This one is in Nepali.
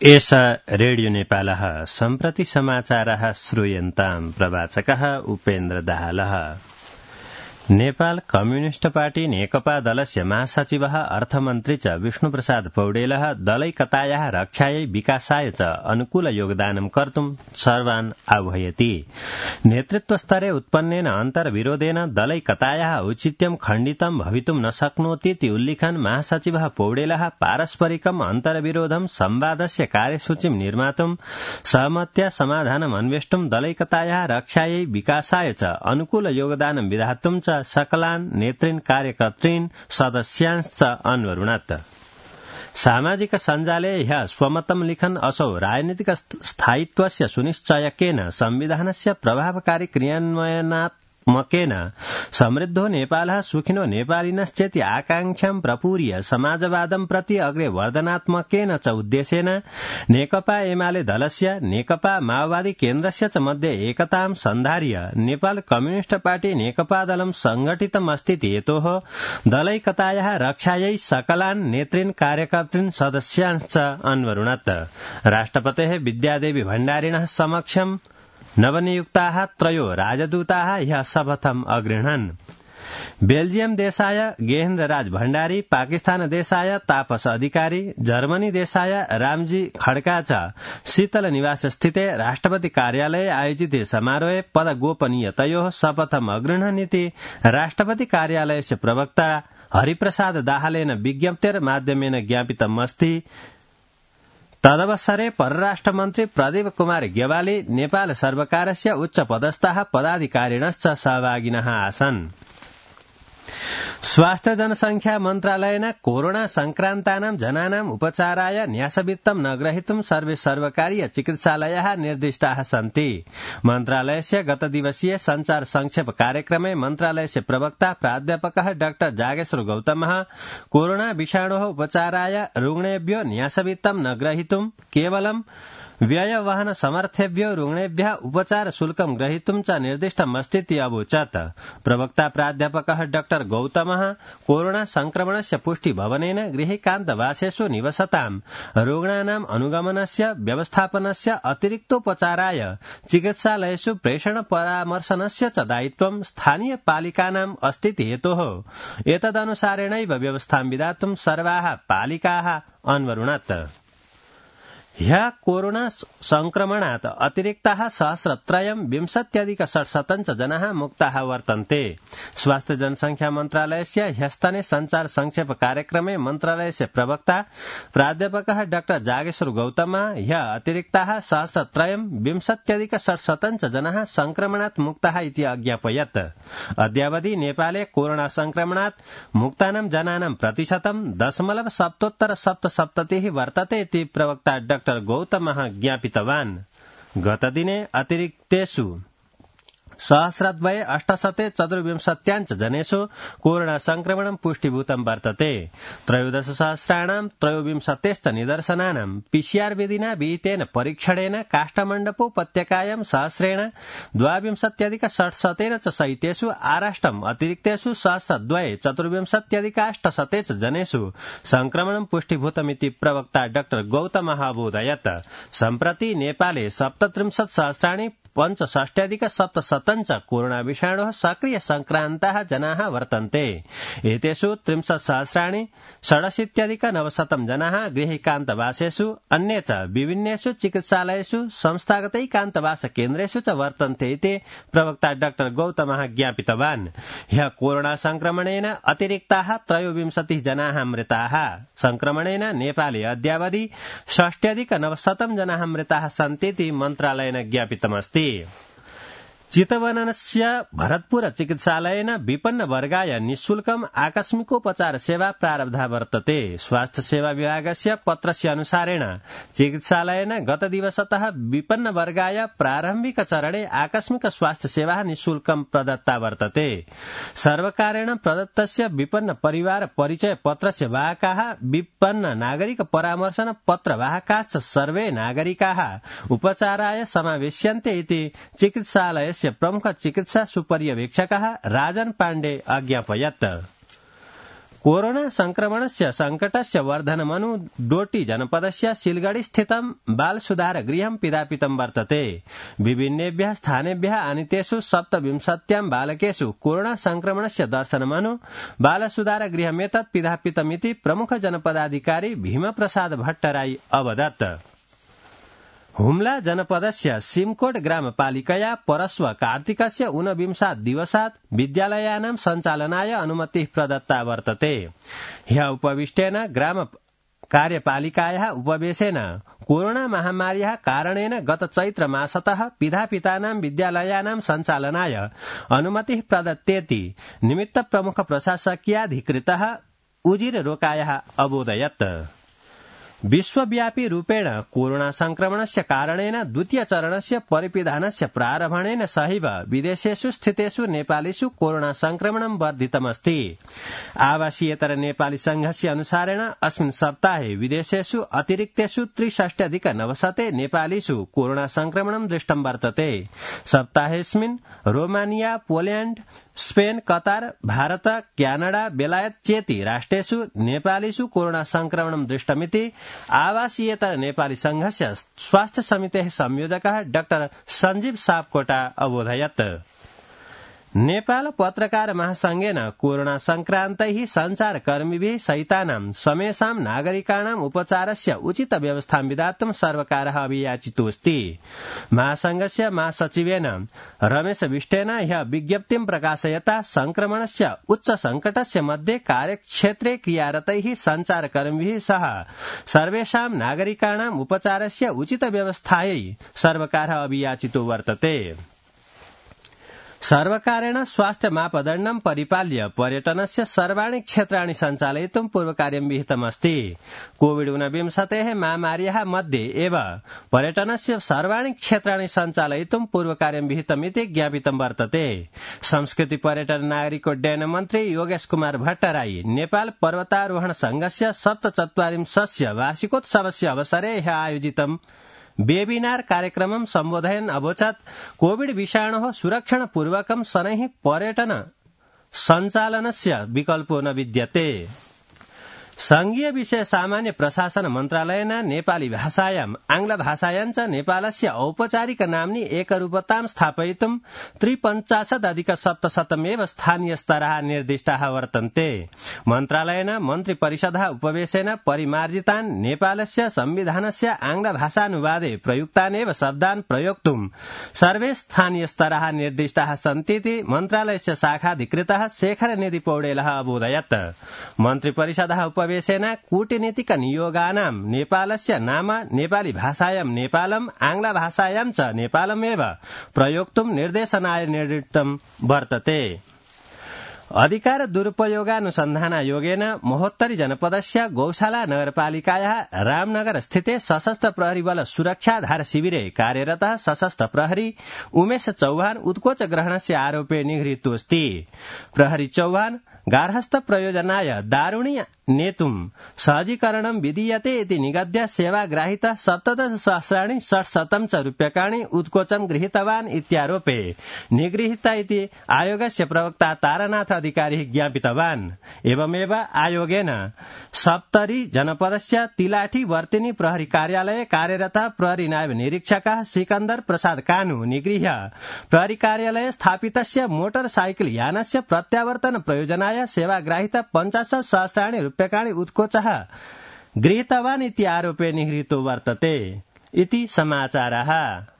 एषा रेडियो नेपालः सम्प्रति समाचारः श्रूयन्ताम् प्रवाचकः उपेन्द्र दाहालः। नेपाल कम्युनिष्ट पार्टी नेकपा दलस्य महासचिवः अर्थमन्त्री च विष्णुप्रसाद पौडेलः दलैकतायाः रक्षायै विकासाय च अनुकूल योगदानं कर्तुं सर्वान् आह्वयति। नेतृत्वस्तरे उत्पन्नेन अन्तर्विरोधेन दलैकतायाः औचित्यं खण्डितं भवितुं न शक्नोतीति उल्लिखन् महासचिवः पौडेलः पारस्परिकम् अन्तर्विरोधं संवादस्य कार्यसूचीं निर्मातुं सहमत्या समाधानम् अन्वेष्टुं दलैकतायाः रक्षायै विकासाय च अनुकूल योगदानं विधातुं च सकलान् नेतृन् कार्यकर्तॄन् सदस्यांश्च अन्वरुणत्। सामाजिक सञ्जाले ह्यः स्वमतं लिखन् असौ राजनीतिक स्थायित्वस्य सुनिश्चयकेन संविधानस्य प्रभावकारी क्रियान्वयनात्मकेन समृद्धो नेपालः सुखिनो नेपालिनश्चेति आकांक्षां प्रपूर्य समाजवादं प्रति अग्रे वर्धनात्मकेन च उद्देश्येन नेकपा एमाले दलस्य नेकपा माओवादी केन्द्रस्य च मध्ये एकतां सन्धार्य नेपाल कम्युनिष्ट पार्टी नेकपा दलं संघटितमस्तीति हेतोः दलैकतायाः रक्षायै सकलान् नेतृन् कार्यकर्तॄन् सदस्यांश्च अन्वरुणत्। राष्ट्रपतेः विद्यादेवी भण्डारिणः समक्षं नवनियुक्ताः त्रयो राजदूताः ह्यः शपथम् अगृह्णन्। बेल्जियम देशाय गेहेन्द्रराज भण्डारी, पाकिस्तान देशाय तापस अधिकारी, जर्मनी देशाय रामजी खड्का च शीतल निवास स्थिते राष्ट्रपति कार्यालये आयोजिते समारोहे पदगोपनीयतयोः शपथम् अगृह्णन्निति राष्ट्रपति कार्यालयस्य प्रवक्ता हरिप्रसाद दाहालेन विज्ञप्तेर्माध्यमेन ज्ञापितमस्ति। तदवसरे परराष्ट्रमन्त्री प्रदीप कुमार ग्यावाली, नेपाल सर्वकारस्य उच्चपदस्थाः पदाधिकारिणश्च सहभागिनः आसन्। स्वास्थ्य जनसंख्या मन्त्रालयेन कोरोना संक्रान्तानां जनानाम् उपचाराय न्यासवित्तं न ग्रहीतुं सर्वे सर्वकारीय चिकित्सालयाः निर्दिष्टाः सन्ति। मन्त्रालयस्य गतदिवसीय सञ्चार संक्षेप कार्यक्रमे मन्त्रालयस्य प्रवक्ता प्राध्यापकः डाक्टर जागेश्वर गौतमः कोरोना विषाणोः उपचाराय रुग्णेभ्यो न्यासवित्तं न ग्रहीतुं केवलं व्ययवहन समर्थेभ्यो रुग्णेभ्यः उपचार शुल्कं ग्रहीतुं च निर्दिष्टमस्तीति अवोचत्। प्रवक्ता प्राध्यापकः डाक्टर गौतमः कोरोना संक्रमणस्य पुष्टि भवनेन गृहेकान्तवासेषु निवसताम् रुग्णानाम् अनुगमनस्य व्यवस्थापनस्य अतिरिक्तोपचाराय चिकित्सालयेषु प्रेषण परामर्शनस्य च दायित्वं स्थानीय पालिकानाम् अस्तीति हेतोः एतदनुसारेणैव व्यवस्थां विधातुं सर्वाः पालिकाः अन्वरुणत्। ह्यः कोरोना संक्रमणात् अतिरिक्ताः 1,320,600 च जनाः मुक्ताः वर्तन्ते। स्वास्थ्य जनसंख्या मन्त्रालयस्य ह्यस्तने सञ्चार संक्षेप कार्यक्रमे मन्त्रालयस्य प्रवक्ता प्राध्यापकः डाक्टर जागेश्वर गौतमः ह्यः अतिरिक्ताः 1,320,600 च जनाः संक्रमणात् मुक्ताः इति अज्ञापयत्। अद्यावधि नेपाले कोरोना संक्रमणात् मुक्तानां जनानां प्रतिशतं 0.777 वर्तते इति प्रवक्ता डाक्टर गौतमः ज्ञापितवान्। गतदिने अतिरिक्तेषु 1,224 जनेषु कोरोना संक्रमणं पुष्टिभूतं वर्तते। 13,023 निदर्शनानां पीसीआर विधिना विहितेन परीक्षणेन काष्ठमण्डपोपत्यकायां सहस्रेण 22,600 च सहितेषु आराष्टम् अतिरिक्तेषु 1,224 च जनेषु संक्रमणं पुष्टिभूतमिति प्रवक्ता डाक्टर गौतमः अबोधयत्। सम्प्रति नेपाले 67,65,770 च कोरोना विषाणोः सक्रिय संक्रान्ताः जनाः वर्तन्ते। एतेषु 63,67,900 जनाः गृहेकान्तवासेषु, अन्ये च विभिन्नेषु चिकित्सालयेषु संस्थागतैकान्तवास केन्द्रेषु च वर्तन्ते इति प्रवक्ता डाक्टर गौतमः ज्ञापितवान्। ह्यः कोरोना संक्रमणेन अतिरिक्ताः 23 जनाः मृताः। संक्रमणेन नेपाले अद्यावधि 60,900 जनाः मृताः सन्तीति मन्त्रालयेन ज्ञापितमस्ति। चितवनस्य भरतपुर चिकित्सालयेन विपन्न वर्गाय निःशुल्कम् आकस्मिकोपचार सेवा प्रारब्धा वर्तते। स्वास्थ्य सेवा विभागस्य पत्रस्य अनुसारेण चिकित्सालयेन गत दिवसतः विपन्न वर्गाय प्रारम्भिक चरणे आकस्मिक स्वास्थ्य सेवा निःशुल्कं प्रदत्ता वर्तते। सर्वकारेण प्रदत्तस्य विपन्न परिवार परिचय पत्रस्य वाहकाः विपन्न नागरिक परामर्शन पत्र वाहकाश्च सर्वे नागरिकाः उपचाराय समावेश्यन्ते इति चिकित्सालय प्रमुख चिकित्सा सुपर्यवेक्षकः राजन पाण्डे अज्ञापयत्। कोरोना संक्रमणस्य संकटस्य वर्धनमनु डोटी जनपदस्य सिलगढ़ी स्थितं बाल सुधार गृहं पिधापितं वर्तते। विभिन्नेभ्यः स्थानेभ्यः आनीतेषु 27 बालकेषु कोरोना संक्रमणस्य दर्शनमनु बाल सुधार गृहमेतत् पिधापितमिति प्रमुख जनपदाधिकारी भीमप्रसाद भट्टराई अवदत्। हुम्ला जनपदस्य सिमकोट ग्रामपालिकया परश्व कार्तिकस्य 29 दिवसात् विद्यालयानां सञ्चालनाय अनुमतिः प्रदत्ता वर्तते। ह्यः उपविष्टेन ग्राम कार्यपालिकायाः उपवेशेन कोरोना महामार्याः कारणेन गत चैत्र मासतः पिधापितानां विद्यालयानां सञ्चालनाय अनुमतिः प्रदत्तेति निमित्त प्रमुख प्रशासकीयाधिकृतः उजिर रोकायः अबोधयत्। विश्वव्यापी रूपेण कोरोना संक्रमणस्य कारणेन द्वितीय चरणस्य परिपिधानस्य प्रारम्भणेन सहैव विदेशेषु स्थितेषु नेपालीषु कोरोना संक्रमणं वर्धितमस्ति। आवासीयेतर नेपाली संघस्य अनुसारेण अस्मिन् सप्ताहे विदेशेषु अतिरिक्तेषु 63,900 नेपालीषु कोरोना संक्रमणं दृष्टं वर्तते। सप्ताहेऽस्मिन् Romania, Poland, Spain, Qatar, Bharat, Canada, Belayat चेति राष्ट्रेषु नेपालीषु कोरोना संक्रमणं दृष्टमिति आवासीयेतर नेपाली संघस्य स्वास्थ्य समितेः संयोजकः डाक्टर सञ्जीव सापकोटा अबोधयत्। नेपाल पत्रकार महासंघेन कोरोना संक्रान्तैः सञ्चारकर्मिभिः सहितानां समेषां नागरिकाणाम् उपचारस्य उचित व्यवस्थां विधातुं सर्वकारः अभियाचितोऽस्ति। महासंघस्य महासचिवेन रमेश विष्टेन ह्यः विज्ञप्तिं प्रकाशयता संक्रमणस्य उच्च संकटस्य मध्ये कार्यक्षेत्रे क्रियारतैः सञ्चारकर्मिभिः सह सर्वेषां नागरिकाणाम् उपचारस्य उचित व्यवस्थायै सर्वकारः अभियाचितो वर्तते। सर्वकारेण स्वास्थ्य मापदण्डं परिपाल्य पर्यटनस्य सर्वाणि क्षेत्राणि सञ्चालयितुं पूर्वकार्यं विहितमस्ति। कोविड-19 महामार्याः मध्ये एव पर्यटनस्य सर्वाणि क्षेत्राणि सञ्चालयितुं पूर्वकार्यं विहितमिति ज्ञापितं वर्तते। संस्कृति पर्यटन नागरिकोड्डयन मन्त्री योगेश कुमार भट्टराई नेपाल पर्वतारोहण संघस्य 47 वार्षिकोत्सवस्य अवसरे ह्यः आयोजितं वेबिनार कार्यक्रमं सम्बोधयन् अवोचत् कोविड विषाणोः सुरक्षणपूर्वकं शनैः पर्यटन सञ्चालनस्य विकल्पो न विद्यते। संघीय विषय सामान्य प्रशासन मन्त्रालयेन नेपाली भाषायाम् आंग्ल भाषायां च नेपालस्य औपचारिक नाम्नि एकरूपतां स्थापयितुं 53,700 स्थानीय स्तराः निर्दिष्टाः वर्तन्ते। मन्त्रालयेन मन्त्रिपरिषदः उपवेशेन परिमार्जितान् नेपालस्य संविधानस्य आंग्ल भाषानुवादे प्रयुक्तानेव शब्दान् प्रयोक्तुं सर्वे स्थानीय स्तराः निर्दिष्टाः सन्तीति मन्त्रालयस्य शाखाधिकृतः शेखरनिधि पौडेलः अबोधयत्। मन्त्रिपरिषदः उपवेशेन कूटनीतिक नियोगानां नेपालस्य नाम नेपाली भाषायां नेपालम् आंग्ल भाषायां च नेपालमेव प्रयोक्तुं निर्देशनाय निर्दिष्टं वर्तते। अधिकार दुरुपयोगानुसन्धानायोगेन महोत्तरी जनपदस्य गौशाला नगरपालिकायाः रामनगर स्थिते सशस्त्र प्रहरी बल सुरक्षाधार शिविरे कार्यरतः सशस्त्र प्रहरी उमेश चौहान उत्कोच ग्रहणस्य आरोपे निगृहीतोऽस्ति। प्रहरी चौहान गार्हस्थ प्रयोजनाय दारुणी नेतुं सहजीकरणं विधीयते इति निगद्य सेवाग्राहितः 17,660 रूप्यकाणि उत्कोचं गृहीतवान् इत्यारोपे निगृहीत इति आयोगस्य प्रवक्ता तारानाथ अधिकारी ज्ञापितवान्। एवमेव आयोगेन सप्तरी जनपदस्य तिलाठी वर्तिनी प्रहरी कार्यालये कार्यरतः प्रहरी नायब निरीक्षकः सिकन्दर प्रसाद कानु निगृह्य प्रहरी कार्यालये स्थापितस्य मोटर साइकल यानस्य प्रत्यावर्तन प्रयोजनाय सेवाग्राहित 50,000 रूप्यकाणि उत्कोचः गृहीतवान् इति आरोपे निगृहीतो वर्तते इति समाचारः।